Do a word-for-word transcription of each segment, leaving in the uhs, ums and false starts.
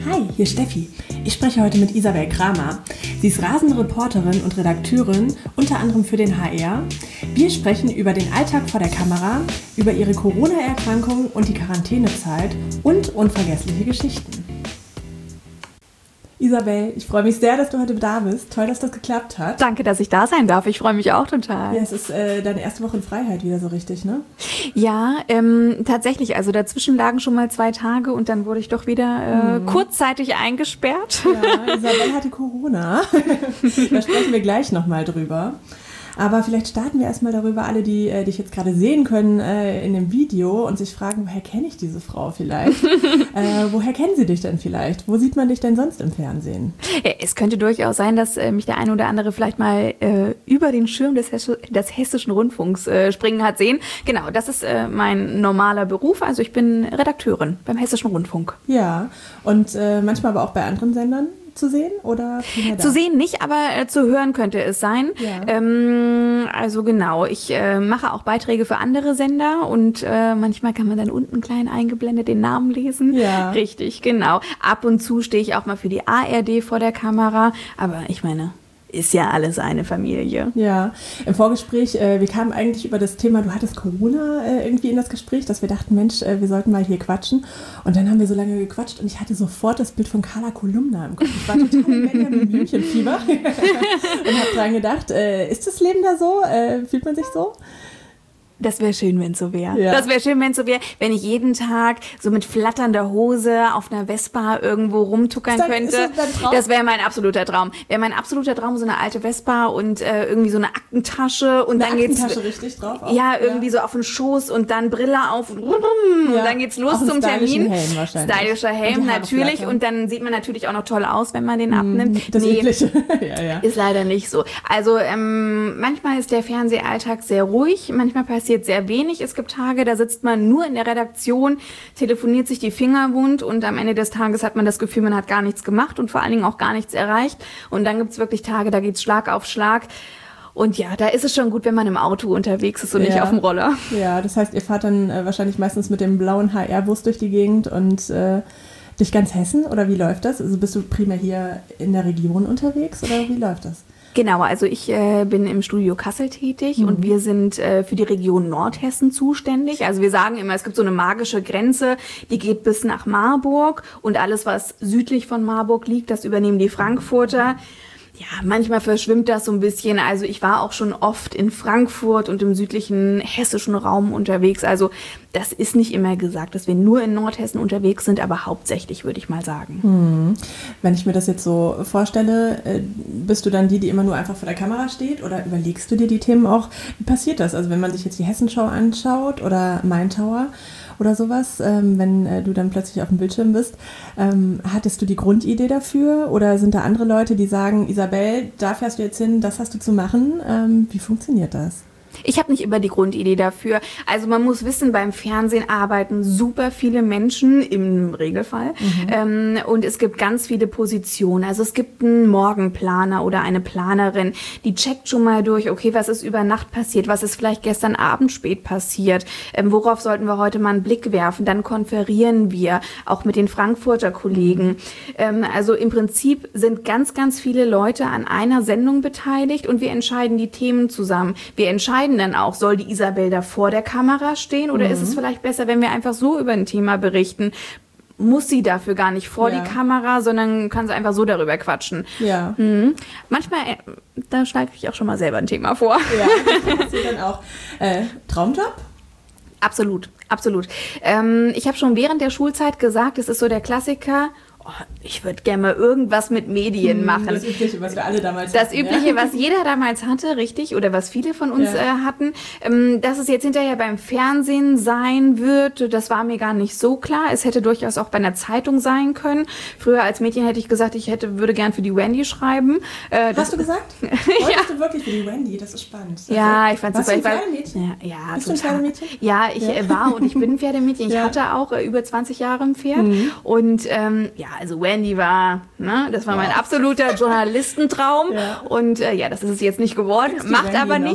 Hi, hier ist Steffi. Ich spreche heute mit Isabel Kramer. Sie ist rasende Reporterin und Redakteurin, unter anderem für den H R. Wir sprechen über den Alltag vor der Kamera, über ihre Corona-Erkrankung und die Quarantänezeit und unvergessliche Geschichten. Isabel, ich freue mich sehr, dass du heute da bist. Toll, dass das geklappt hat. Danke, dass ich da sein darf. Ich freue mich auch total. Ja, es ist äh, deine erste Woche in Freiheit wieder so richtig, ne? Ja, ähm, tatsächlich. Also dazwischen lagen schon mal zwei Tage und dann wurde ich doch wieder äh, mhm. kurzzeitig eingesperrt. Ja, Isabel hatte Corona. Da sprechen wir gleich nochmal drüber. Aber vielleicht starten wir erstmal darüber, alle, die äh, dich jetzt gerade sehen können äh, in dem Video und sich fragen, woher kenne ich diese Frau vielleicht? äh, woher kennen sie dich denn vielleicht? Wo sieht man dich denn sonst im Fernsehen? Ja, es könnte durchaus sein, dass äh, mich der eine oder andere vielleicht mal äh, über den Schirm des, Hess- des Hessischen Rundfunks äh, springen hat sehen. Genau, das ist äh, mein normaler Beruf. Also ich bin Redakteurin beim Hessischen Rundfunk. Ja, und äh, manchmal aber auch bei anderen Sendern zu sehen oder zu sehen nicht, aber äh, zu hören könnte es sein. Ja. Ähm, also genau, ich äh, mache auch Beiträge für andere Sender und äh, manchmal kann man dann unten klein eingeblendet den Namen lesen. Ja. Richtig, genau. Ab und zu stehe ich auch mal für die A R D vor der Kamera, aber ich meine, ist ja alles eine Familie. Ja, im Vorgespräch, äh, wir kamen eigentlich über das Thema, du hattest Corona äh, irgendwie in das Gespräch, dass wir dachten, Mensch, äh, wir sollten mal hier quatschen. Und dann haben wir so lange gequatscht und ich hatte sofort das Bild von Carla Kolumna im Kopf. Ich war total im Benjamin Blümchen-Fieber und habe dran gedacht, äh, ist das Leben da so? Äh, fühlt man sich so? Das wäre schön, wenn es so wäre. Ja. Das wäre schön, wenn es so wäre, wenn ich jeden Tag so mit flatternder Hose auf einer Vespa irgendwo rumtuckern Dann, könnte. ist das dein Traum? Das wäre mein absoluter Traum. Wäre mein absoluter Traum so eine alte Vespa und äh, irgendwie so eine Aktentasche und eine dann geht's Aktentasche richtig drauf. Auch. Ja, irgendwie ja. so auf den Schoß und dann Brille auf und, und ja. dann geht's los auch zum Termin. Helm wahrscheinlich. Stylischer Helm und natürlich flattern. Und dann sieht man natürlich auch noch toll aus, wenn man den abnimmt. Das nee, Übliche. ja, ja. Ist leider nicht so. Also ähm, manchmal ist der Fernsehalltag sehr ruhig, manchmal passiert sehr wenig. Es gibt Tage, da sitzt man nur in der Redaktion, telefoniert sich die Finger wund und am Ende des Tages hat man das Gefühl, man hat gar nichts gemacht und vor allen Dingen auch gar nichts erreicht. Und dann gibt's wirklich Tage, da geht's Schlag auf Schlag. Und ja, da ist es schon gut, wenn man im Auto unterwegs ist und ja. nicht auf dem Roller. Ja, das heißt, ihr fahrt dann äh, wahrscheinlich meistens mit dem blauen H R-Bus durch die Gegend und äh, durch ganz Hessen? Oder wie läuft das? Also bist du primär hier in der Region unterwegs oder wie läuft das? Genau, also ich äh, bin im Studio Kassel tätig mhm. und wir sind äh, für die Region Nordhessen zuständig. Also wir sagen immer, es gibt so eine magische Grenze, die geht bis nach Marburg und alles, was südlich von Marburg liegt, das übernehmen die Frankfurter. Ja, manchmal verschwimmt das so ein bisschen. Also ich war auch schon oft in Frankfurt und im südlichen hessischen Raum unterwegs. Also das ist nicht immer gesagt, dass wir nur in Nordhessen unterwegs sind, aber hauptsächlich würde ich mal sagen. Hm. Wenn ich mir das jetzt so vorstelle, bist du dann die, die immer nur einfach vor der Kamera steht oder überlegst du dir die Themen auch? Wie passiert das? Also wenn man sich jetzt die Hessenschau anschaut oder Main Tower oder sowas, ähm, wenn äh, du dann plötzlich auf dem Bildschirm bist. Ähm, hattest du die Grundidee dafür oder sind da andere Leute, die sagen, Isabel, da fährst du jetzt hin, das hast du zu machen? Ähm, wie funktioniert das? Ich habe nicht immer die Grundidee dafür. Also man muss wissen, beim Fernsehen arbeiten super viele Menschen im Regelfall mhm. ähm, und es gibt ganz viele Positionen. Also es gibt einen Morgenplaner oder eine Planerin, die checkt schon mal durch, okay, was ist über Nacht passiert, was ist vielleicht gestern Abend spät passiert, ähm, worauf sollten wir heute mal einen Blick werfen. Dann konferieren wir auch mit den Frankfurter Kollegen. Ähm, also im Prinzip sind ganz, ganz viele Leute an einer Sendung beteiligt und wir entscheiden die Themen zusammen. Wir entscheiden dann auch, soll die Isabel da vor der Kamera stehen oder mhm. ist es vielleicht besser, wenn wir einfach so über ein Thema berichten? Muss sie dafür gar nicht vor ja. die Kamera, sondern kann sie einfach so darüber quatschen. Ja. Mhm. Manchmal, äh, da schlage ich auch schon mal selber ein Thema vor. Ja, das passiert dann auch. Äh, Traumjob? Absolut, absolut. Ähm, ich habe schon während der Schulzeit gesagt, es ist so der Klassiker, oh, ich würde gerne mal irgendwas mit Medien machen. Das Übliche, was wir alle damals Das hatten. Das Übliche, ja. was jeder damals hatte, richtig, oder was viele von uns ja. äh, hatten. Ähm, dass es jetzt hinterher beim Fernsehen sein wird, das war mir gar nicht so klar. Es hätte durchaus auch bei einer Zeitung sein können. Früher als Mädchen hätte ich gesagt, ich hätte, würde gern für die Wendy schreiben. Äh, Hast du gesagt? Wolltest ja. du wirklich für die Wendy? Das ist spannend. Das ja, ich fand es super. Du ein Pferdemädchen? Ja, ja, Bist du ein Pferdemädchen? Ja, ich ja. Äh, war und ich bin ein Pferdemädchen. Ich ja. hatte auch äh, über zwanzig Jahre ein Pferd. Mhm. Und ähm, ja, also Wendy war Ne? Das war wow. mein absoluter Journalistentraum. Ja. Und äh, ja, das ist es jetzt nicht geworden. Macht Wendy aber noch? nichts.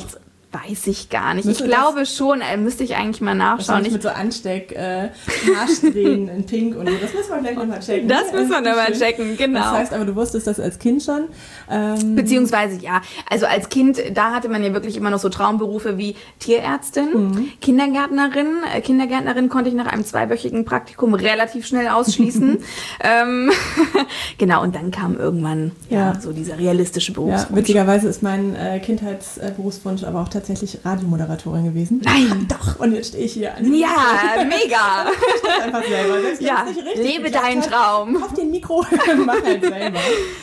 Weiß ich gar nicht. Müsste ich glaube schon, äh, müsste ich eigentlich mal nachschauen. Ich mit so Ansteck, äh, Haarsträhnen in Pink und so. Das müssen wir gleich nochmal checken. Das müssen wir nochmal checken, genau. Das heißt aber, du wusstest das als Kind schon? Ähm Beziehungsweise ja, also als Kind, da hatte man ja wirklich immer noch so Traumberufe wie Tierärztin, mhm. Kindergärtnerin. Kindergärtnerin konnte ich nach einem zweiwöchigen Praktikum relativ schnell ausschließen. ähm, genau, und dann kam irgendwann ja, ja so dieser realistische Berufswunsch. Ja, witzigerweise ist mein äh, Kindheitsberufswunsch aber auch tatsächlich Radiomoderatorin gewesen. Nein! Doch, und jetzt stehe ich hier an. Ja, mega! Ich das einfach selber. Selbst ja, nicht richtig lebe deinen Traum. Kauf dir ein Mikro, mach halt selber.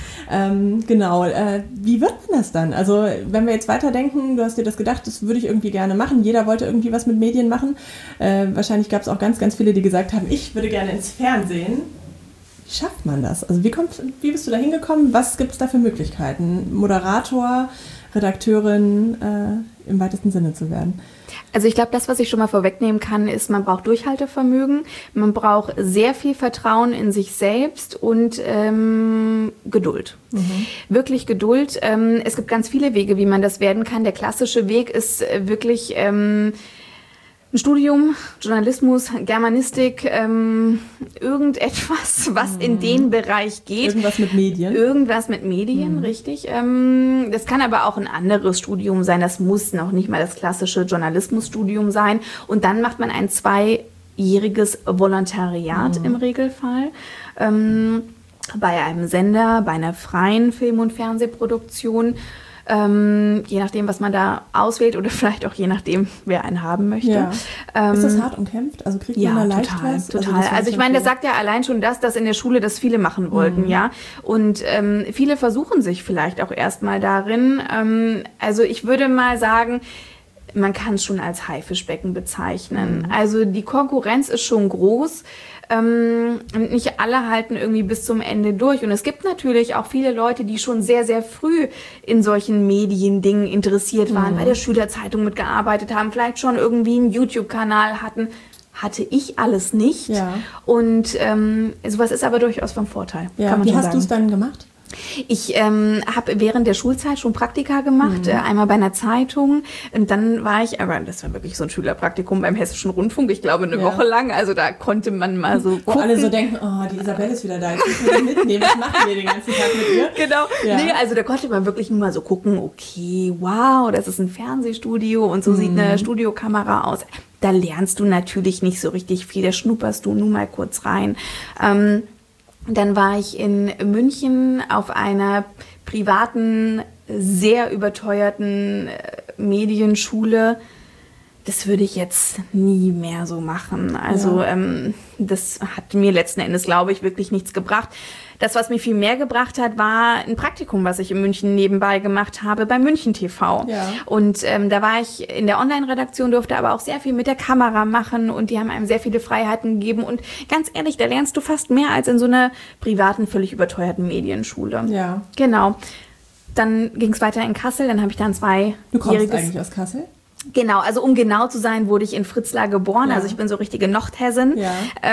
Ähm, genau, äh, wie wird denn das dann? Also wenn wir jetzt weiterdenken, du hast dir das gedacht, das würde ich irgendwie gerne machen. Jeder wollte irgendwie was mit Medien machen. Äh, wahrscheinlich gab es auch ganz, ganz viele, die gesagt haben, ich würde gerne ins Fernsehen. Wie schafft man das? Also wie, kommt, wie bist du da hingekommen? Was gibt es da für Möglichkeiten? Moderator, Redakteurin äh, im weitesten Sinne zu werden? Also ich glaube, das, was ich schon mal vorwegnehmen kann, ist, man braucht Durchhaltevermögen, man braucht sehr viel Vertrauen in sich selbst und ähm, Geduld. Mhm. Wirklich Geduld. Ähm, es gibt ganz viele Wege, wie man das werden kann. Der klassische Weg ist äh, wirklich ähm, ein Studium, Journalismus, Germanistik, ähm, irgendetwas, was mhm. in den Bereich geht. Irgendwas mit Medien. Irgendwas mit Medien, mhm. richtig. Ähm, das kann aber auch ein anderes Studium sein. Das muss noch nicht mal das klassische Journalismusstudium sein. Und dann macht man ein zweijähriges Volontariat mhm. im Regelfall. Ähm, bei einem Sender, bei einer freien Film- und Fernsehproduktion. Ähm, je nachdem, was man da auswählt oder vielleicht auch je nachdem, wer einen haben möchte. Ja. Ähm, ist das hart umkämpft? Also kriegt ja, man da leicht total, was? total. Also, also ich meine, das sagt ja allein schon das, dass in der Schule das viele machen wollten, mhm. ja. Und ähm, viele versuchen sich vielleicht auch erstmal darin. Ähm, also ich würde mal sagen, man kann es schon als Haifischbecken bezeichnen. Mhm. Also die Konkurrenz ist schon groß. Ähm, und nicht alle halten irgendwie bis zum Ende durch. Und es gibt natürlich auch viele Leute, die schon sehr, sehr früh in solchen Mediendingen interessiert waren, mhm. bei der Schülerzeitung mitgearbeitet haben, vielleicht schon irgendwie einen YouTube-Kanal hatten. Hatte ich alles nicht. Ja. Und ähm, sowas ist aber durchaus vom Vorteil. Ja. Kann man Wie schon hast du es dann gemacht? Ich ähm, habe während der Schulzeit schon Praktika gemacht, mhm. äh, einmal bei einer Zeitung und dann war ich, aber das war wirklich so ein Schülerpraktikum beim Hessischen Rundfunk, ich glaube eine ja. Woche lang, also da konnte man mal so Wo gucken. alle so denken, oh, die Isabelle ist wieder da, jetzt müssen wir die mitnehmen, was machen wir den ganzen Tag mit ihr? Genau, ja. nee, also da konnte man wirklich nur mal so gucken, okay, wow, das ist ein Fernsehstudio und so mhm. sieht eine Studiokamera aus. Da lernst du natürlich nicht so richtig viel, da schnupperst du nur mal kurz rein. Ähm, Dann war ich in München auf einer privaten, sehr überteuerten Medienschule. Das würde ich jetzt nie mehr so machen. Also ja. ähm, das hat mir letzten Endes, glaube ich, wirklich nichts gebracht. Das, was mir viel mehr gebracht hat, war ein Praktikum, was ich in München nebenbei gemacht habe, bei München T V. Ja. Und ähm, da war ich in der Online-Redaktion, durfte aber auch sehr viel mit der Kamera machen und die haben einem sehr viele Freiheiten gegeben. Und ganz ehrlich, da lernst du fast mehr als in so einer privaten, völlig überteuerten Medienschule. Ja. Genau. Dann ging es weiter in Kassel, dann habe ich dann zwei Du kommst eigentlich aus Kassel? Genau, also um genau zu sein, wurde ich in Fritzlar geboren. Ja. Also ich bin so richtige Nordhessin. Ja.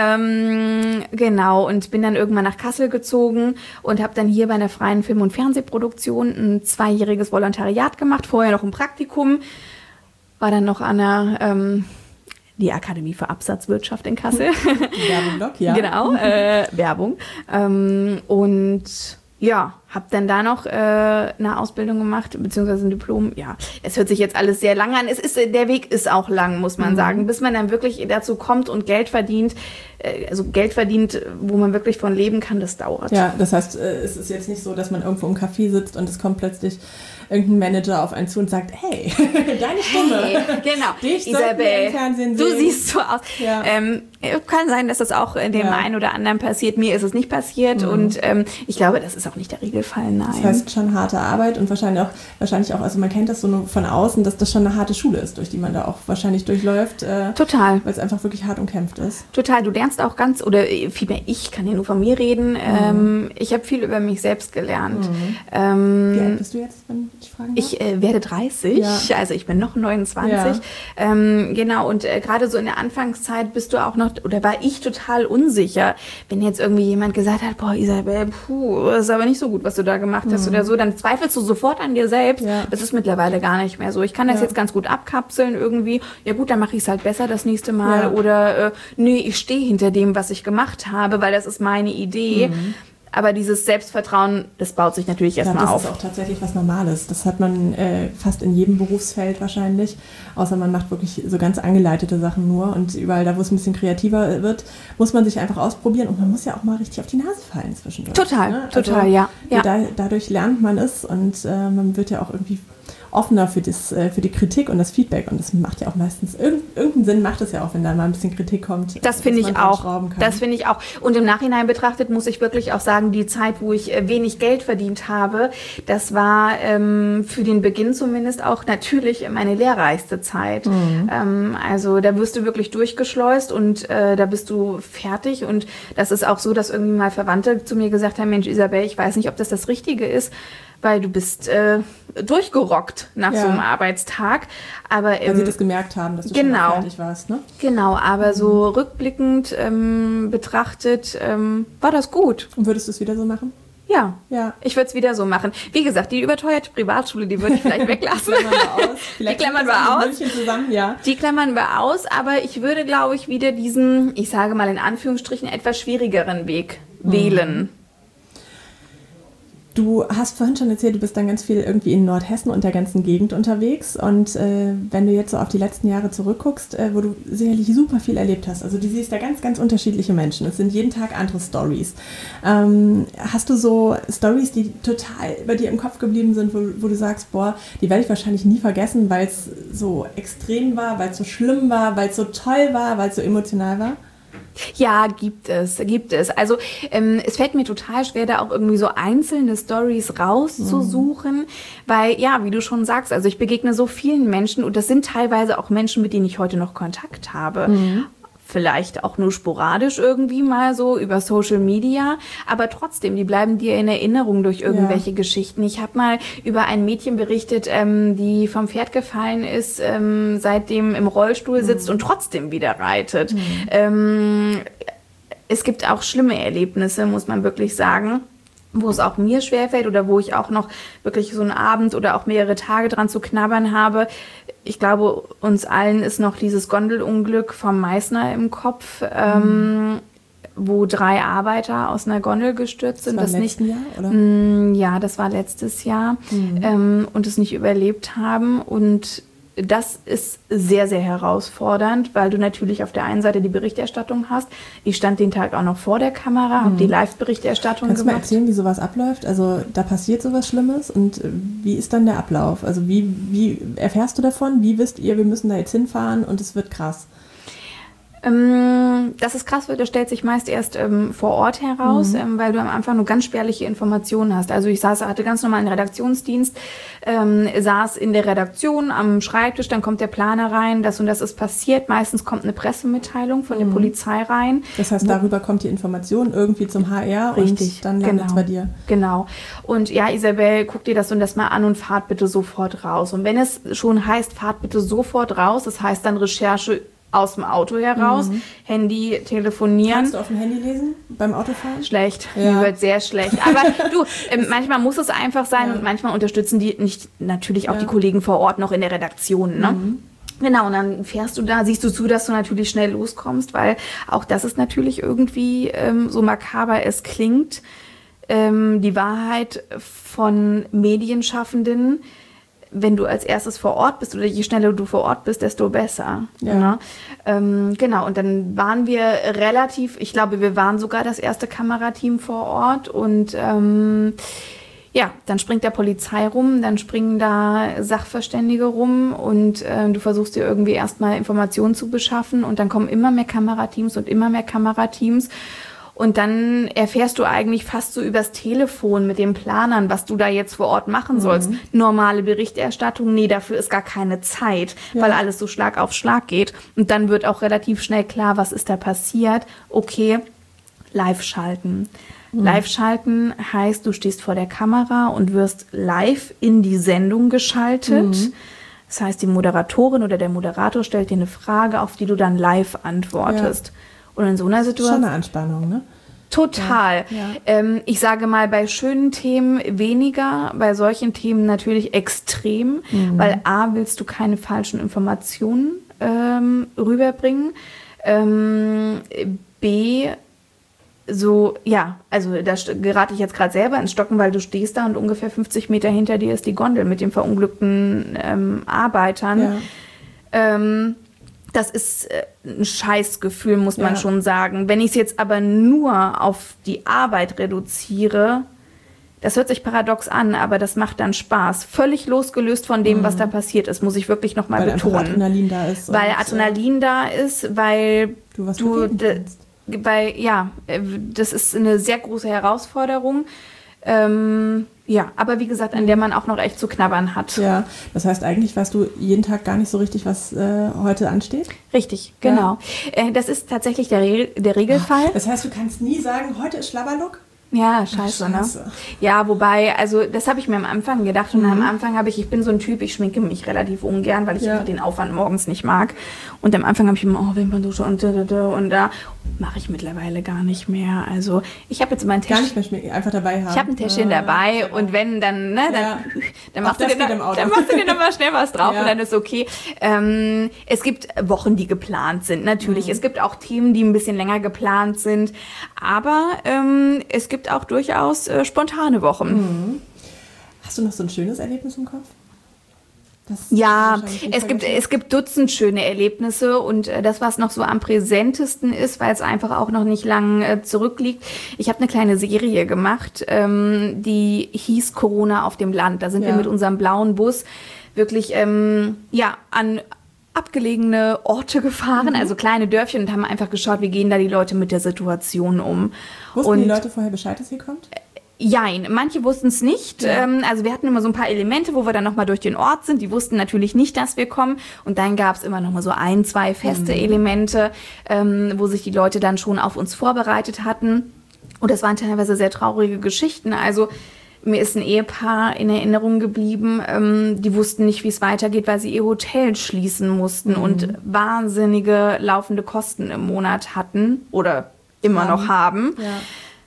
Ähm, genau, und bin dann irgendwann nach Kassel gezogen und habe dann hier bei einer freien Film- und Fernsehproduktion ein zweijähriges Volontariat gemacht, vorher noch ein Praktikum. War dann noch an der ähm, die Akademie für Absatzwirtschaft in Kassel. Werbung, ja. Genau, äh, Werbung. Ähm, und ja, habe dann da noch äh, eine Ausbildung gemacht, beziehungsweise ein Diplom. Ja, es hört sich jetzt alles sehr lang an. Es ist, der Weg ist auch lang, muss man mhm. sagen, bis man dann wirklich dazu kommt und Geld verdient. Äh, also Geld verdient, wo man wirklich von leben kann, das dauert. Ja, das heißt, äh, es ist jetzt nicht so, dass man irgendwo im Café sitzt und es kommt plötzlich irgendein Manager auf einen zu und sagt, hey, deine Stimme. Hey, genau, dich Isabel, im Fernsehen du sehen. siehst so aus. Ja. Ähm, kann sein, dass das auch in dem ja. einen oder anderen passiert. Mir ist es nicht passiert mhm. und ähm, ich glaube, das ist auch nicht der Regelfall, nein. Das heißt schon harte Arbeit und wahrscheinlich auch, wahrscheinlich auch, also man kennt das so nur von außen, dass das schon eine harte Schule ist, durch die man da auch wahrscheinlich durchläuft. Äh, Total. Weil es einfach wirklich hart umkämpft ist. Total. Du lernst auch ganz, oder vielmehr ich kann ja nur von mir reden, mhm. ähm, ich habe viel über mich selbst gelernt. Mhm. Ähm, Wie alt bist du jetzt? ich fragen darf? Ich äh, werde dreißig, ja. Also ich bin noch neunundzwanzig. Ja. Ähm, genau, und äh, gerade so in der Anfangszeit bist du auch noch, oder war ich total unsicher, wenn jetzt irgendwie jemand gesagt hat, boah, Isabel, puh, das ist aber nicht so gut, was du da gemacht hast mhm. oder so, dann zweifelst du sofort an dir selbst. Ja. Das ist mittlerweile gar nicht mehr so. Ich kann das ja. jetzt ganz gut abkapseln irgendwie. Ja gut, dann mache ich es halt besser das nächste Mal. Ja. Oder äh, nee, ich stehe hinter dem, was ich gemacht habe, weil das ist meine Idee. Mhm. Aber dieses Selbstvertrauen, das baut sich natürlich erstmal ja, auf. Das ist auch tatsächlich was Normales. Das hat man äh, fast in jedem Berufsfeld wahrscheinlich. Außer man macht wirklich so ganz angeleitete Sachen nur. Und überall da, wo es ein bisschen kreativer wird, muss man sich einfach ausprobieren. Und man muss ja auch mal richtig auf die Nase fallen zwischendurch. Total, ne? total, also, ja. ja. Da, dadurch lernt man es und äh, man wird ja auch irgendwie offener für, das, für die Kritik und das Feedback. Und das macht ja auch meistens, irgendeinen Sinn macht es ja auch, wenn da mal ein bisschen Kritik kommt. Das finde ich auch. Das finde ich auch. Und im Nachhinein betrachtet muss ich wirklich auch sagen, die Zeit, wo ich wenig Geld verdient habe, das war ähm, für den Beginn zumindest auch natürlich meine lehrreichste Zeit. Mhm. Ähm, also da wirst du wirklich durchgeschleust und äh, da bist du fertig. Und das ist auch so, dass irgendwie mal Verwandte zu mir gesagt haben, Mensch, Isabel, ich weiß nicht, ob das das Richtige ist, weil du bist äh, durchgerockt nach ja. so einem Arbeitstag. Aber, weil ähm, sie das gemerkt haben, dass du genau, schon fertig warst, ne? Genau, aber mhm. so rückblickend ähm, betrachtet ähm, war das gut. Und würdest du es wieder so machen? Ja, ja. Ich würde es wieder so machen. Wie gesagt, die überteuerte Privatschule, die würde ich vielleicht weglassen. Die klammern wir aus. Vielleicht die klammern wir aus. Zusammen, ja. Die klammern wir aus, aber ich würde, glaube ich, wieder diesen, ich sage mal in Anführungsstrichen, etwas schwierigeren Weg mhm. wählen. Du hast vorhin schon erzählt, du bist dann ganz viel irgendwie in Nordhessen und der ganzen Gegend unterwegs. Und äh, wenn du jetzt so auf die letzten Jahre zurückguckst, äh, wo du sicherlich super viel erlebt hast, also du siehst da ganz, ganz unterschiedliche Menschen. Es sind jeden Tag andere Storys. Ähm, hast du so Storys, die total bei dir im Kopf geblieben sind, wo, wo du sagst, boah, die werde ich wahrscheinlich nie vergessen, weil es so extrem war, weil es so schlimm war, weil es so toll war, weil es so emotional war? Ja, gibt es, gibt es. Also ähm, es fällt mir total schwer, da auch irgendwie so einzelne Storys rauszusuchen, mhm. weil, ja, wie du schon sagst, also ich begegne so vielen Menschen und das sind teilweise auch Menschen, mit denen ich heute noch Kontakt habe. Mhm. Vielleicht auch nur sporadisch irgendwie mal so über Social Media, aber trotzdem, die bleiben dir in Erinnerung durch irgendwelche ja. Geschichten. Ich habe mal über ein Mädchen berichtet, ähm, die vom Pferd gefallen ist, ähm, seitdem im Rollstuhl sitzt mhm. und trotzdem wieder reitet. Mhm. Ähm, es gibt auch schlimme Erlebnisse, muss man wirklich sagen, wo es auch mir schwerfällt oder wo ich auch noch wirklich so einen Abend oder auch mehrere Tage dran zu knabbern habe. Ich glaube, uns allen ist noch dieses Gondelunglück vom Meißner im Kopf, mhm. ähm, wo drei Arbeiter aus einer Gondel gestürzt sind. Das war im letzten nicht, Jahr, oder? Mh, ja, das war letztes Jahr mhm. ähm, und es nicht überlebt haben. Und das ist sehr, sehr herausfordernd, weil du natürlich auf der einen Seite die Berichterstattung hast. Ich stand den Tag auch noch vor der Kamera, habe mhm. die Live-Berichterstattung gemacht. Kannst du mal erzählen, wie sowas abläuft? Also da passiert sowas Schlimmes und wie ist dann der Ablauf? Also wie, wie erfährst du davon? Wie wisst ihr, wir müssen da jetzt hinfahren und es wird krass? Ähm, dass es krass wird, das stellt sich meist erst ähm, vor Ort heraus, mhm. ähm, weil du am Anfang nur ganz spärliche Informationen hast. Also ich saß, hatte ganz normal einen Redaktionsdienst, ähm, saß in der Redaktion am Schreibtisch, dann kommt der Planer rein, das und das ist passiert. Meistens kommt eine Pressemitteilung von mhm. der Polizei rein. Das heißt, darüber kommt die Information irgendwie zum H R Richtig, und dann landet es genau, bei dir. Genau. Und ja, Isabel, guck dir das und das mal an und fahrt bitte sofort raus. Und wenn es schon heißt, fahrt bitte sofort raus, das heißt dann Recherche aus dem Auto heraus, mhm. Handy, telefonieren. Kannst du auf dem Handy lesen beim Autofahren? Schlecht, ja. Mir wird sehr schlecht. Aber du, ähm, manchmal muss es einfach sein ja. und manchmal unterstützen die nicht natürlich auch ja. die Kollegen vor Ort noch in der Redaktion, ne? Mhm. Genau, und dann fährst du da, siehst du zu, dass du natürlich schnell loskommst, weil auch das ist natürlich irgendwie, ähm, so makaber es klingt, ähm, die Wahrheit von Medienschaffenden. Wenn du als erstes vor Ort bist oder je schneller du vor Ort bist, desto besser. Ja. Ne? Ähm, genau, und dann waren wir relativ, ich glaube, wir waren sogar das erste Kamerateam vor Ort und ähm, ja, dann springt der Polizei rum, dann springen da Sachverständige rum und äh, du versuchst dir irgendwie erstmal Informationen zu beschaffen und dann kommen immer mehr Kamerateams und immer mehr Kamerateams. Und dann erfährst du eigentlich fast so übers Telefon mit den Planern, was du da jetzt vor Ort machen sollst. Mhm. Normale Berichterstattung, nee, dafür ist gar keine Zeit, ja. weil alles so Schlag auf Schlag geht. Und dann wird auch relativ schnell klar, was ist da passiert. Okay, Live-Schalten. Mhm. Live-Schalten heißt, du stehst vor der Kamera und wirst live in die Sendung geschaltet. Mhm. Das heißt, die Moderatorin oder der Moderator stellt dir eine Frage, auf die du dann live antwortest. Ja. Und in so einer Situation... Schon eine Anspannung, ne? Total. Ja, ja. Ähm, ich sage mal, bei schönen Themen weniger, bei solchen Themen natürlich extrem, mhm. weil A, willst du keine falschen Informationen ähm, rüberbringen, ähm, B, so, ja, also da gerate ich jetzt gerade selber ins Stocken, weil du stehst da und ungefähr fünfzig Meter hinter dir ist die Gondel mit den verunglückten ähm, Arbeitern. Ja. Ähm, Das ist ein Scheißgefühl, muss man ja. schon sagen. Wenn ich es jetzt aber nur auf die Arbeit reduziere, das hört sich paradox an, aber das macht dann Spaß. Völlig losgelöst von dem, mhm. was da passiert ist, muss ich wirklich nochmal betonen. Weil Adrenalin da ist. Weil Adrenalin da ist, weil du was du, d- weil, ja, das ist eine sehr große Herausforderung. Ähm, ja, aber wie gesagt, an der man auch noch echt zu knabbern hat. Ja, das heißt, eigentlich weißt du jeden Tag gar nicht so richtig, was äh, heute ansteht? Richtig, genau. Ja. Äh, das ist tatsächlich der, Re- der Regelfall. Das heißt, du kannst nie sagen, heute ist Schlabberlook? Ja, scheiße, Ach, scheiße. ne? Ja, wobei, also das habe ich mir am Anfang gedacht und mhm. am Anfang habe ich, ich bin so ein Typ, ich schminke mich relativ ungern, weil ich ja. einfach den Aufwand morgens nicht mag. Und am Anfang habe ich immer, oh, Wimperndusche und da, da, da und da. Mache ich mittlerweile gar nicht mehr. Also ich habe jetzt immer ein Täschchen. Gar nicht mehr schminken, einfach dabei haben. Ich habe ein Täschchen ah, dabei genau. und wenn dann, ne, dann, ja. dann, machst du dir, dann, dann machst du dir nochmal schnell was drauf ja. und dann ist okay. Ähm, es gibt Wochen, die geplant sind, natürlich. Mhm. Es gibt auch Themen, die ein bisschen länger geplant sind. Aber ähm, es gibt auch durchaus äh, spontane Wochen. Mhm. Hast du noch so ein schönes Erlebnis im Kopf? Das ja, es gibt, es gibt Dutzend schöne Erlebnisse und äh, das, was noch so am präsentesten ist, weil es einfach auch noch nicht lang äh, zurückliegt. Ich habe eine kleine Serie gemacht, ähm, die hieß Corona auf dem Land. Da sind ja. wir mit unserem blauen Bus wirklich ähm, ja, an abgelegene Orte gefahren, mhm. also kleine Dörfchen und haben einfach geschaut, wie gehen da die Leute mit der Situation um. Wussten und die Leute vorher Bescheid, dass ihr kommt? Jein, manche wussten es nicht. Ja. Ähm, also wir hatten immer so ein paar Elemente, wo wir dann nochmal durch den Ort sind. Die wussten natürlich nicht, dass wir kommen. Und dann gab es immer nochmal so ein, zwei feste mhm. Elemente, ähm, wo sich die Leute dann schon auf uns vorbereitet hatten. Und das waren teilweise sehr traurige Geschichten. Also mir ist ein Ehepaar in Erinnerung geblieben, ähm, die wussten nicht, wie es weitergeht, weil sie ihr Hotel schließen mussten mhm. und wahnsinnige laufende Kosten im Monat hatten oder immer ja. noch haben. Ja.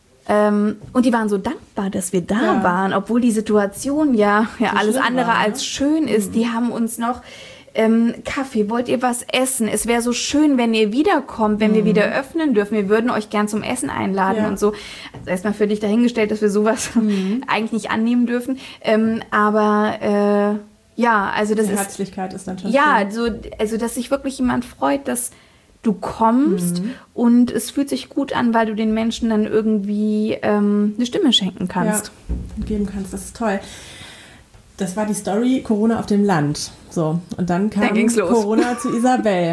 Ähm, und die waren so dankbar, dass wir da ja. waren, obwohl die Situation ja, ja alles andere war, als schön ist. Mhm. Die haben uns noch ähm, Kaffee, wollt ihr was essen? Es wäre so schön, wenn ihr wiederkommt, wenn mhm. wir wieder öffnen dürfen. Wir würden euch gern zum Essen einladen ja. und so. Also erstmal für dich dahingestellt, dass wir sowas mhm. eigentlich nicht annehmen dürfen. Ähm, aber äh, ja, also das die ist... Herzlichkeit ist dann schon Ja, so, also dass sich wirklich jemand freut, dass du kommst mhm. und es fühlt sich gut an, weil du den Menschen dann irgendwie ähm, eine Stimme schenken kannst. Ja, und geben kannst, das ist toll. Das war die Story Corona auf dem Land. So, und dann kam dann Corona zu Isabel.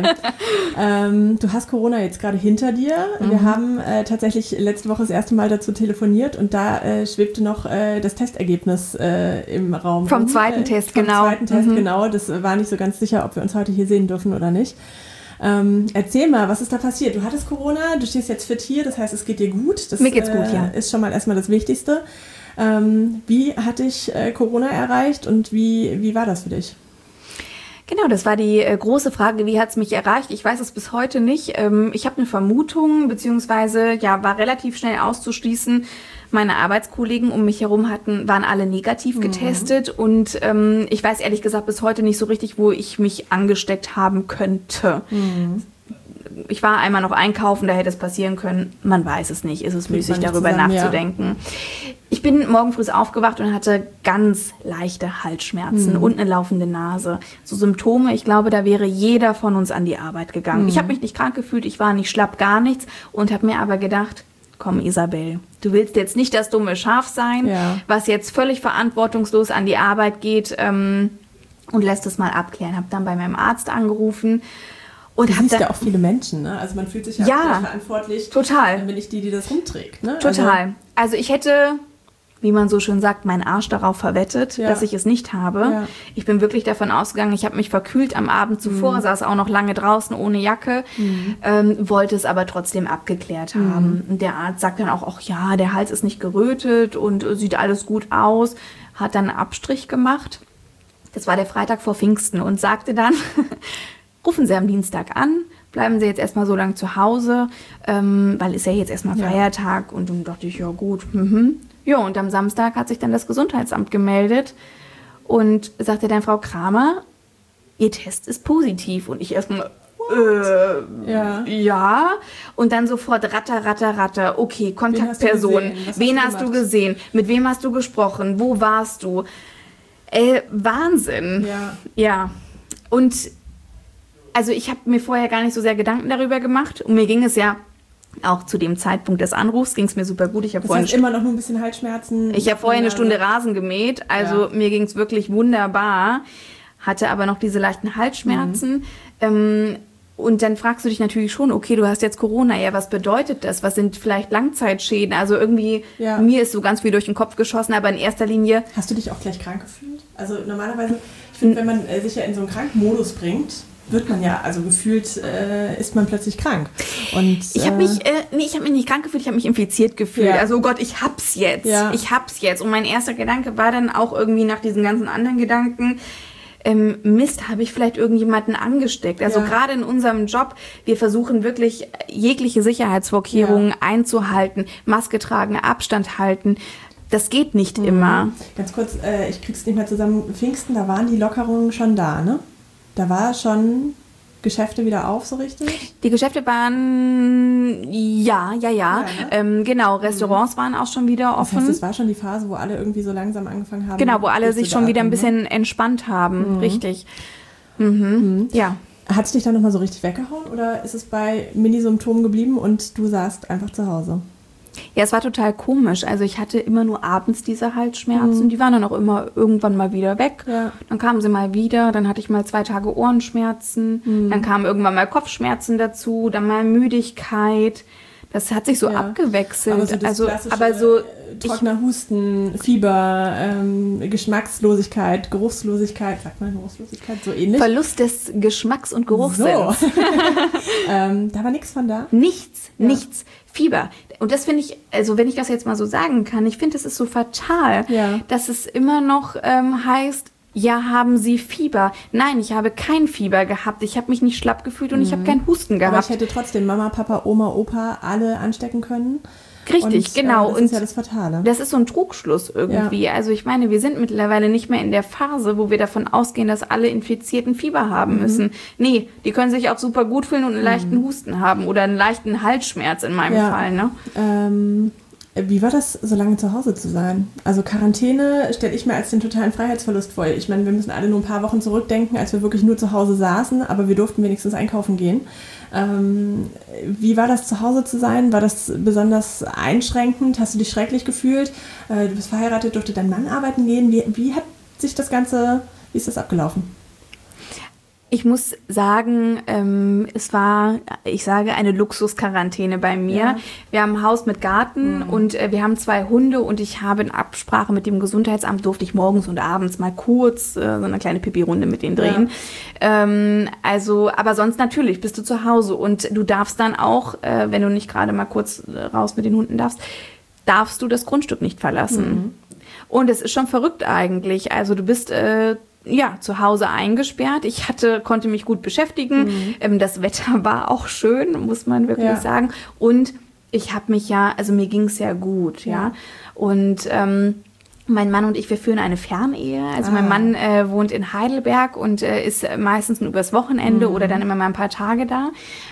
ähm, du hast Corona jetzt gerade hinter dir. Mhm. Wir haben äh, tatsächlich letzte Woche das erste Mal dazu telefoniert und da äh, schwebte noch äh, das Testergebnis äh, im Raum. Vom zweiten äh, Test, vom genau. Vom zweiten Test, mhm. genau. Das war nicht so ganz sicher, ob wir uns heute hier sehen dürfen oder nicht. Ähm, erzähl mal, was ist da passiert? Du hattest Corona, du stehst jetzt fit hier, das heißt, es geht dir gut. Das Mir geht's gut, äh, ja. ist schon mal erstmal das Wichtigste. Ähm, wie hat dich äh, Corona erreicht und wie, wie war das für dich? Genau, das war die äh, große Frage, wie hat es mich erreicht? Ich weiß es bis heute nicht. Ähm, ich habe eine Vermutung, beziehungsweise ja, war relativ schnell auszuschließen. Meine Arbeitskollegen um mich herum hatten, waren alle negativ getestet mhm. und ähm, ich weiß ehrlich gesagt bis heute nicht so richtig, wo ich mich angesteckt haben könnte. Mhm. Ich war einmal noch einkaufen, da hätte es passieren können. Man weiß es nicht, ist es müßig, darüber zusammen, nachzudenken. Ja. Ich bin morgen früh aufgewacht und hatte ganz leichte Halsschmerzen mhm. und eine laufende Nase. So Symptome, ich glaube, da wäre jeder von uns an die Arbeit gegangen. Mhm. Ich habe mich nicht krank gefühlt, ich war nicht schlapp, gar nichts und habe mir aber gedacht, komm Isabel, du willst jetzt nicht das dumme Schaf sein, ja. was jetzt völlig verantwortungslos an die Arbeit geht ähm, und lässt es mal abklären. Habe dann bei meinem Arzt angerufen. Und du siehst ja auch viele Menschen, ne? Also man fühlt sich ja, ja auch verantwortlich. Total. Dann bin ich die, die das rumträgt. Ne? Total. Also, also ich hätte wie man so schön sagt, meinen Arsch darauf verwettet, ja. dass ich es nicht habe. Ja. Ich bin wirklich davon ausgegangen, ich habe mich verkühlt am Abend zuvor, mhm. saß auch noch lange draußen ohne Jacke, mhm. ähm, wollte es aber trotzdem abgeklärt mhm. haben. Und der Arzt sagt dann auch, ach ja, der Hals ist nicht gerötet und äh, sieht alles gut aus, hat dann einen Abstrich gemacht. Das war der Freitag vor Pfingsten und sagte dann, rufen Sie am Dienstag an, bleiben Sie jetzt erstmal so lange zu Hause, ähm, weil ist ja jetzt erstmal Feiertag. Ja. Und dann dachte ich, ja gut. Mhm. Ja, und am Samstag hat sich dann das Gesundheitsamt gemeldet und sagte dann, Frau Kramer, Ihr Test ist positiv. Und ich erstmal, äh, ja. ja. Und dann sofort ratter, ratter, ratter. Okay, Kontaktperson. Wen hast du gesehen? Mit wem hast du gesprochen? Wo warst du? Äh, Wahnsinn. Ja. Ja. Und also ich habe mir vorher gar nicht so sehr Gedanken darüber gemacht. Und mir ging es ja auch zu dem Zeitpunkt des Anrufs, ging es mir super gut. Ich habe vorhin immer noch nur ein bisschen Halsschmerzen. Ich habe vorher eine Stunde Rasen gemäht. Also ja. mir ging es wirklich wunderbar. Hatte aber noch diese leichten Halsschmerzen. Mhm. Ähm, und dann fragst du dich natürlich schon, okay, du hast jetzt Corona. Ja, was bedeutet das? Was sind vielleicht Langzeitschäden? Also irgendwie, ja. mir ist so ganz viel durch den Kopf geschossen. Aber in erster Linie... Hast du dich auch gleich krank gefühlt? Also normalerweise, ich finde, wenn man äh, sich ja in so einen Krankmodus bringt... wird man ja, also gefühlt äh, ist man plötzlich krank. Und, ich habe mich, äh, nee, ich habe mich nicht krank gefühlt, ich habe mich infiziert gefühlt. Ja. Also oh Gott, ich hab's jetzt. Ja. Ich hab's jetzt. Und mein erster Gedanke war dann auch irgendwie nach diesen ganzen anderen Gedanken, ähm, Mist, habe ich vielleicht irgendjemanden angesteckt. Also ja. gerade in unserem Job, wir versuchen wirklich jegliche Sicherheitsvorkehrungen ja. einzuhalten, Maske tragen, Abstand halten. Das geht nicht mhm. immer. Ganz kurz, äh, ich krieg's nicht mehr zusammen. Pfingsten, da waren die Lockerungen schon da, ne? Da war schon Geschäfte wieder auf, so richtig? Die Geschäfte waren, ja, ja, ja. ja ne? ähm, genau, Restaurants mhm. waren auch schon wieder offen. Das heißt, es war schon die Phase, wo alle irgendwie so langsam angefangen haben. Genau, wo alle sich schon wieder ein bisschen ne? entspannt haben, mhm. richtig. Mhm. Mhm. Ja. Hat es dich dann nochmal so richtig weggehauen oder ist es bei Minisymptomen geblieben und du saßt einfach zu Hause? Ja, es war total komisch. Also ich hatte immer nur abends diese Halsschmerzen. Mhm. Die waren dann auch immer irgendwann mal wieder weg. Ja. Dann kamen sie mal wieder. Dann hatte ich mal zwei Tage Ohrenschmerzen. Mhm. Dann kamen irgendwann mal Kopfschmerzen dazu. Dann mal Müdigkeit. Das hat sich so ja. abgewechselt. Aber so das also, klassische, aber so trockener Husten, Fieber, ähm, Geschmackslosigkeit, Geruchslosigkeit. Sagt man Geruchslosigkeit? So ähnlich. Verlust des Geschmacks- und Geruchssinns. So. ähm, da war nichts von da? Nichts, ja. nichts. Fieber. Und das finde ich, also wenn ich das jetzt mal so sagen kann, ich finde, das ist so fatal, ja. dass es immer noch ähm, heißt, ja, haben Sie Fieber? Nein, ich habe kein Fieber gehabt. Ich habe mich nicht schlapp gefühlt und mhm. ich habe keinen Husten gehabt. Aber ich hätte trotzdem Mama, Papa, Oma, Opa alle anstecken können. Richtig, und, genau. Äh, das und ist ja das Fatale. Das ist so ein Trugschluss irgendwie. Ja. Also ich meine, wir sind mittlerweile nicht mehr in der Phase, wo wir davon ausgehen, dass alle Infizierten Fieber haben mhm. müssen. Nee, die können sich auch super gut fühlen und einen mhm. leichten Husten haben oder einen leichten Halsschmerz in meinem ja. Fall. Ne? Ähm, wie war das, so lange zu Hause zu sein? Also Quarantäne stelle ich mir als den totalen Freiheitsverlust vor. Ich meine, wir müssen alle nur ein paar Wochen zurückdenken, als wir wirklich nur zu Hause saßen, aber wir durften wenigstens einkaufen gehen. Ähm, wie war das, zu Hause zu sein? War das besonders einschränkend? Hast du dich schrecklich gefühlt? Äh, du bist verheiratet, durfte dein Mann arbeiten gehen? Wie, wie hat sich das Ganze, wie ist das abgelaufen? Ich muss sagen, ähm, es war, ich sage, eine Luxusquarantäne bei mir. Ja. Wir haben ein Haus mit Garten mhm. und äh, wir haben zwei Hunde und ich habe in Absprache mit dem Gesundheitsamt, durfte ich morgens und abends mal kurz äh, so eine kleine Pipi-Runde mit denen drehen. Ja. Ähm, also, aber sonst natürlich bist du zu Hause und du darfst dann auch, äh, wenn du nicht gerade mal kurz äh, raus mit den Hunden darfst, darfst du das Grundstück nicht verlassen. Mhm. Und es ist schon verrückt eigentlich. Also du bist äh, ja, zu Hause eingesperrt. Ich hatte, konnte mich gut beschäftigen. Mhm. Ähm, das Wetter war auch schön, muss man wirklich ja. sagen. Und ich habe mich ja, also mir ging es ja gut, ja. ja. Und ähm, mein Mann und ich, wir führen eine Fernehe. Also ah. mein Mann äh, wohnt in Heidelberg und äh, ist meistens nur übers Wochenende mhm. oder dann immer mal ein paar Tage da.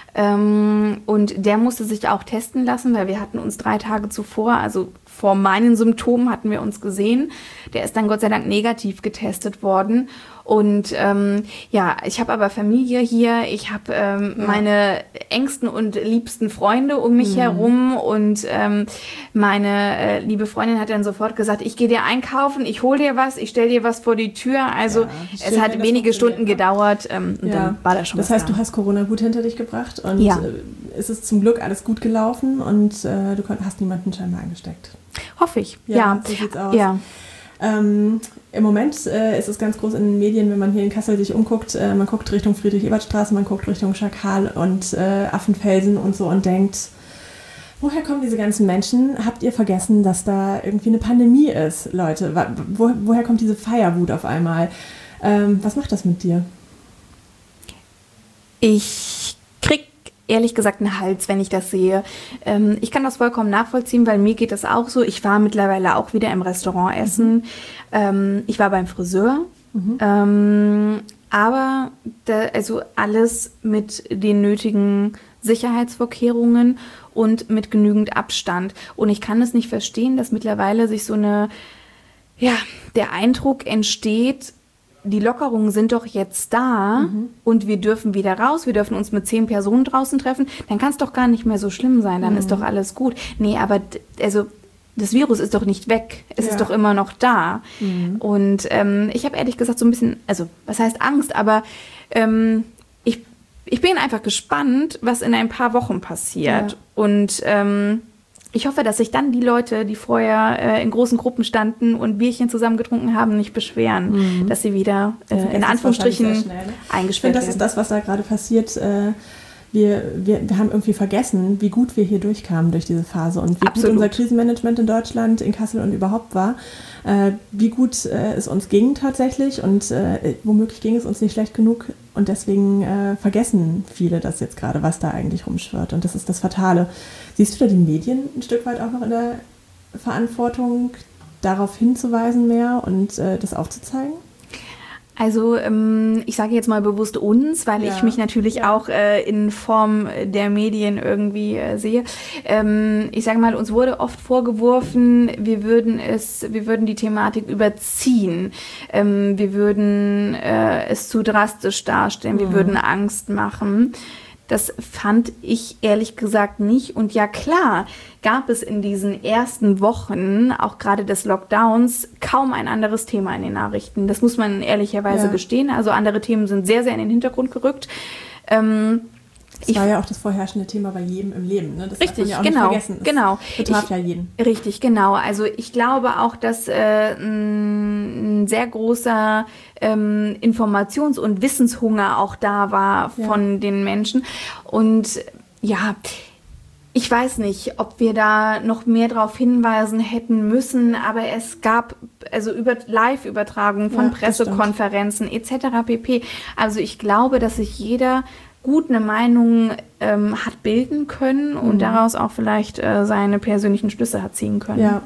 Ähm, und der musste sich auch testen lassen, weil wir hatten uns drei Tage zuvor, also vor meinen Symptomen hatten wir uns gesehen. Der ist dann Gott sei Dank negativ getestet worden. Und ähm, ja, ich habe aber Familie hier, ich habe ähm, ja. meine engsten und liebsten Freunde um mich mhm. herum und ähm, meine äh, liebe Freundin hat dann sofort gesagt, ich gehe dir einkaufen, ich hole dir was, ich stelle dir was vor die Tür. Also ja, es hat wenige Stunden gedauert ähm, und ja. dann war das schon Das heißt, da. Du hast Corona gut hinter dich gebracht und ja. äh, es ist zum Glück alles gut gelaufen und äh, du hast niemanden scheinbar angesteckt. Hoffe ich. Ja, ja. so sieht's aus. Ja. Ähm, Im Moment äh, ist es ganz groß in den Medien, wenn man hier in Kassel sich umguckt, äh, man guckt Richtung Friedrich-Ebert-Straße, man guckt Richtung Schakal und äh, Affenfelsen und so und denkt, woher kommen diese ganzen Menschen? Habt ihr vergessen, dass da irgendwie eine Pandemie ist, Leute? Wo, woher kommt diese Feierwut auf einmal? Ähm, was macht das mit dir? Ich krieg ehrlich gesagt einen Hals, wenn ich das sehe. Ähm, ich kann das vollkommen nachvollziehen, weil mir geht das auch so. Ich war mittlerweile auch wieder im Restaurant essen. Mhm. Ähm, ich war beim Friseur. Mhm. Ähm, aber da, also alles mit den nötigen Sicherheitsvorkehrungen und mit genügend Abstand. Und ich kann es nicht verstehen, dass mittlerweile sich so eine, ja, der Eindruck entsteht, die Lockerungen sind doch jetzt da mhm. und wir dürfen wieder raus, wir dürfen uns mit zehn Personen draußen treffen, dann kann es doch gar nicht mehr so schlimm sein, dann mhm. ist doch alles gut. Nee, aber also das Virus ist doch nicht weg, es ja. ist doch immer noch da. Mhm. Und ähm, ich habe ehrlich gesagt so ein bisschen, also was heißt Angst, aber ähm, ich, ich bin einfach gespannt, was in ein paar Wochen passiert. Ja. Und ähm, ich hoffe, dass sich dann die Leute, die vorher äh, in großen Gruppen standen und Bierchen zusammen getrunken haben, nicht beschweren, mhm. dass sie wieder äh, in Anführungsstrichen schnell, ne? eingesperrt Ich finde, das ist das, was da gerade passiert. Äh, wir, wir, wir haben irgendwie vergessen, wie gut wir hier durchkamen durch diese Phase und wie Absolut. gut unser Krisenmanagement in Deutschland, in Kassel und überhaupt war. Äh, wie gut äh, es uns ging tatsächlich und äh, womöglich ging es uns nicht schlecht genug. Und deswegen äh, vergessen viele das jetzt gerade, was da eigentlich rumschwirrt. Und das ist das Fatale. Siehst du da die Medien ein Stück weit auch noch in der Verantwortung, darauf hinzuweisen mehr und äh, das aufzuzeigen? Also ähm, ich sage jetzt mal bewusst uns, weil ja. ich mich natürlich ja. auch äh, in Form der Medien irgendwie äh, sehe. Ähm, ich sage mal, uns wurde oft vorgeworfen, wir würden es, wir würden die Thematik überziehen, ähm, wir würden äh, es zu drastisch darstellen, mhm. wir würden Angst machen. Das fand ich ehrlich gesagt nicht. Und ja klar, gab es in diesen ersten Wochen, auch gerade des Lockdowns, kaum ein anderes Thema in den Nachrichten. Das muss man ehrlicherweise ja. gestehen. Also andere Themen sind sehr, sehr in den Hintergrund gerückt. Ähm, Das ich, war ja auch das vorherrschende Thema bei jedem im Leben. Ne? Das richtig, darf man ja auch genau, nicht vergessen. Das genau. betraf ich, ja jeden. Richtig, genau. Also ich glaube auch, dass äh, ein sehr großer ähm, Informations- und Wissenshunger auch da war von ja. den Menschen. Und ja, ich weiß nicht, ob wir da noch mehr darauf hinweisen hätten müssen, aber es gab also über Live-Übertragungen von ja, Pressekonferenzen et cetera pp. Also ich glaube, dass sich jeder gut eine Meinung ähm, hat bilden können und mhm. daraus auch vielleicht äh, seine persönlichen Schlüsse hat ziehen können. Ja.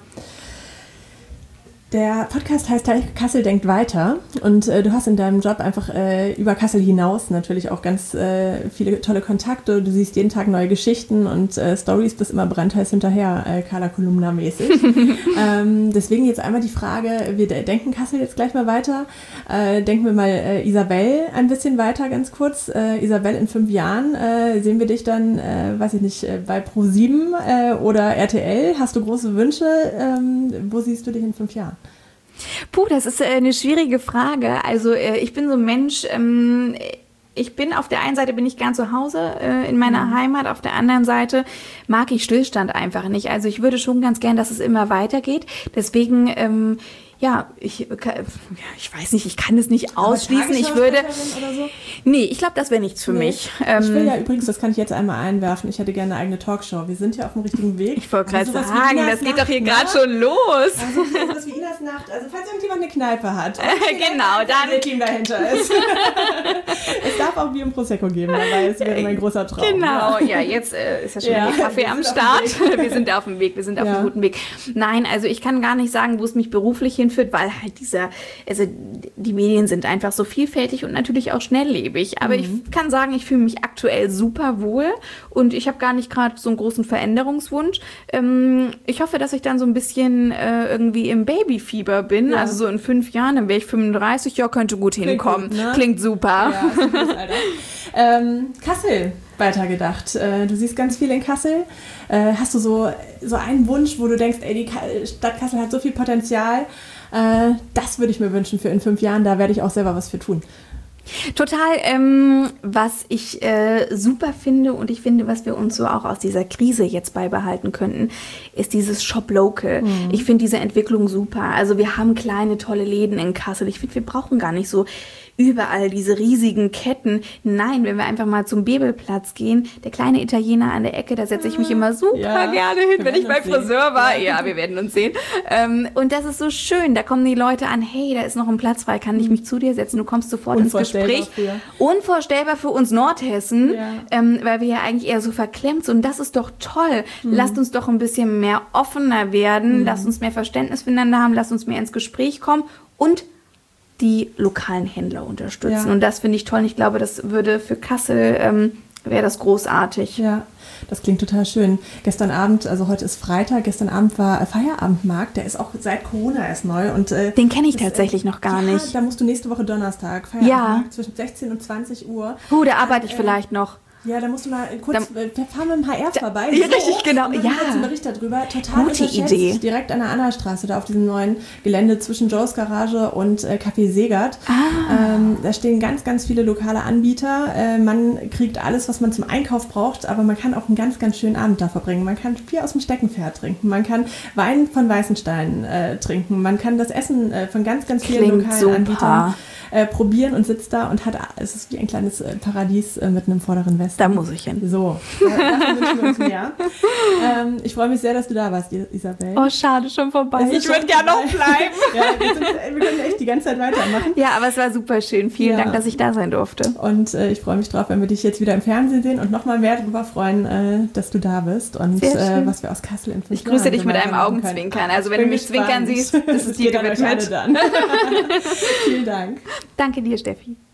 Der Podcast heißt Kassel denkt weiter und äh, du hast in deinem Job einfach äh, über Kassel hinaus natürlich auch ganz äh, viele tolle Kontakte. Du siehst jeden Tag neue Geschichten und äh, Stories bis immer brandheiß hinterher, äh, Carla Kolumna-mäßig. ähm, deswegen jetzt einmal die Frage, wir denken Kassel jetzt gleich mal weiter. Äh, denken wir mal äh, Isabel ein bisschen weiter, ganz kurz. Äh, Isabel, in fünf Jahren äh, sehen wir dich dann, äh, weiß ich nicht, äh, bei ProSieben äh, oder R T L. Hast du große Wünsche? Ähm, wo siehst du dich in fünf Jahren? Puh, das ist eine schwierige Frage. Also ich bin so ein Mensch, ich bin auf der einen Seite bin ich gern zu Hause in meiner mhm. Heimat, auf der anderen Seite mag ich Stillstand einfach nicht. Also ich würde schon ganz gern, dass es immer weitergeht. Deswegen, ähm, ja, ich, ich weiß nicht, ich kann es nicht ausschließen. Ich würde, oder so? Nee, ich glaube, das wäre nichts für nee. mich. Ich will ja übrigens, das kann ich jetzt einmal einwerfen, ich hätte gerne eine eigene Talkshow. Wir sind ja auf dem richtigen Weg. Ich wollte gerade sagen, das geht Nacht, doch hier gerade schon los. Also sowas wie Inas Nacht. Also falls irgendjemand eine Kneipe hat. Genau, dann ein Team dahinter ist. Es darf auch Bier und Prosecco geben, dabei es wäre mein großer Traum. Genau, ja, jetzt äh, ist ja schon ja, der Kaffee am Start. Wir sind auf dem Weg, wir sind auf ja. einem guten Weg. Nein, also ich kann gar nicht sagen, wo es mich beruflich hinführt, weil halt dieser, also die Medien sind einfach so vielfältig und natürlich auch schnelllebig. Aber mhm. ich kann sagen, ich fühle mich aktuell super wohl und ich habe gar nicht gerade so einen großen Veränderungswunsch. Ähm, ich hoffe, dass ich dann so ein bisschen äh, irgendwie im Babyfieber bin. Ja. Also so in fünf Jahren, dann wäre ich fünfunddreißig, ja, könnte gut Klingt hinkommen. Gut, ne? Klingt super. Ja, super, Alter. ähm, Kassel. Weitergedacht. Du siehst ganz viel in Kassel. Hast du so, so einen Wunsch, wo du denkst, ey, die Stadt Kassel hat so viel Potenzial, das würde ich mir wünschen für in fünf Jahren, da werde ich auch selber was für tun? Total, ähm, was ich äh, super finde und ich finde, was wir uns so auch aus dieser Krise jetzt beibehalten könnten, ist dieses Shop Local. Mhm. Ich finde diese Entwicklung super. Also wir haben kleine, tolle Läden in Kassel. Ich finde, wir brauchen gar nicht so überall diese riesigen Ketten. Nein, wenn wir einfach mal zum Bebelplatz gehen, der kleine Italiener an der Ecke, da setze ich mich immer super ja, gerne hin, wenn ich beim Friseur war. Ja, wir werden uns sehen. Ähm, und das ist so schön. Da kommen die Leute an, hey, da ist noch ein Platz frei, kann ich mich zu dir setzen? Du kommst sofort ins Gespräch. Für. Unvorstellbar für uns Nordhessen, ja. ähm, weil wir ja eigentlich eher so verklemmt sind. Und das ist doch toll. Mhm. Lasst uns doch ein bisschen mehr offener werden. Mhm. Lasst uns mehr Verständnis füreinander haben. Lasst uns mehr ins Gespräch kommen. Und die lokalen Händler unterstützen. Ja. Und das finde ich toll. Und ich glaube, das würde für Kassel, ähm, wäre das großartig. Ja, das klingt total schön. Gestern Abend, also heute ist Freitag, gestern Abend war Feierabendmarkt. Der ist auch seit Corona erst neu. Und, äh, den kenne ich tatsächlich äh, noch gar ja, nicht. Da musst du nächste Woche Donnerstag, Feierabendmarkt, ja. zwischen sechzehn und zwanzig Uhr. Oh, da arbeite ich äh, vielleicht noch. Ja, da musst du mal kurz, da, wir fahren mit dem H R da, vorbei. Ja, so, richtig, genau. Ja. Einen Bericht darüber. Total gute Idee. Direkt an der Annastraße, da auf diesem neuen Gelände zwischen Joes Garage und äh, Café Segert. Ah. Ähm, da stehen ganz, ganz viele lokale Anbieter. Äh, man kriegt alles, was man zum Einkauf braucht, aber man kann auch einen ganz, ganz schönen Abend da verbringen. Man kann Bier aus dem Steckenpferd trinken. Man kann Wein von Weißenstein äh, trinken. Man kann das Essen äh, von ganz, ganz vielen Klingt lokalen super. Anbietern äh, probieren und sitzt da und hat, es ist wie ein kleines äh, Paradies äh, mitten im vorderen Westen. Da muss ich hin. So, davon wünschen wir uns mehr. Ähm, ich freue mich sehr, dass du da warst, Isabel. Oh, schade, schon vorbei. Ich würde gerne noch bleiben. Ja, wir, sind, wir können echt die ganze Zeit weitermachen. Ja, aber es war super schön. Vielen ja. Dank, dass ich da sein durfte. Und äh, ich freue mich drauf, wenn wir dich jetzt wieder im Fernsehen sehen und noch mal mehr darüber freuen, äh, dass du da bist und äh, was wir aus Kassel in fünf Ich grüße dich mit einem Augenzwinkern. Also wenn du mich zwinkern siehst, das ist dir gewidmet. Vielen Dank. Danke dir, Steffi.